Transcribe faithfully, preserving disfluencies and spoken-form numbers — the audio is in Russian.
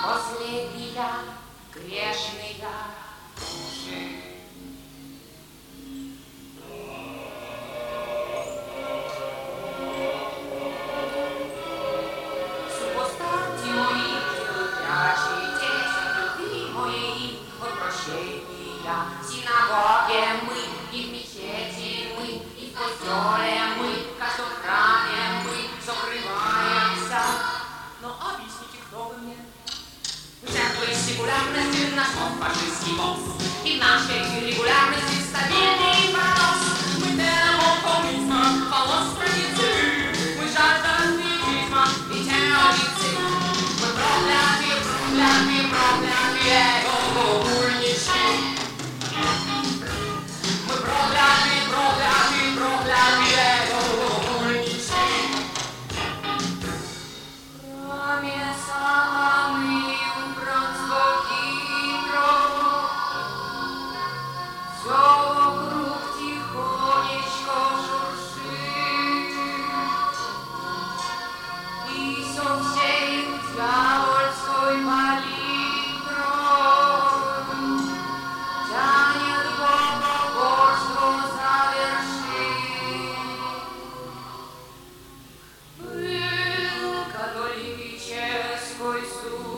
Последняя грешная души. Супостатью и трудящие любви моей от прощения. В синагоге мы, и в мечети мы, и в костеле мы, в каждом храме мы закрываемся. Но объясните, кто вы мне? Жертвы сингулярности наш фашистский босс, и в нашей регулярности стабильный парадокс. Мы демон коммунизма, полос традиции, мы жажда пиетизма и террористы. Мы проклятые, проклятые, проклятые богохульнички. Мы проклятые, проклятые, проклятые богохульнички. Кроме самых Суд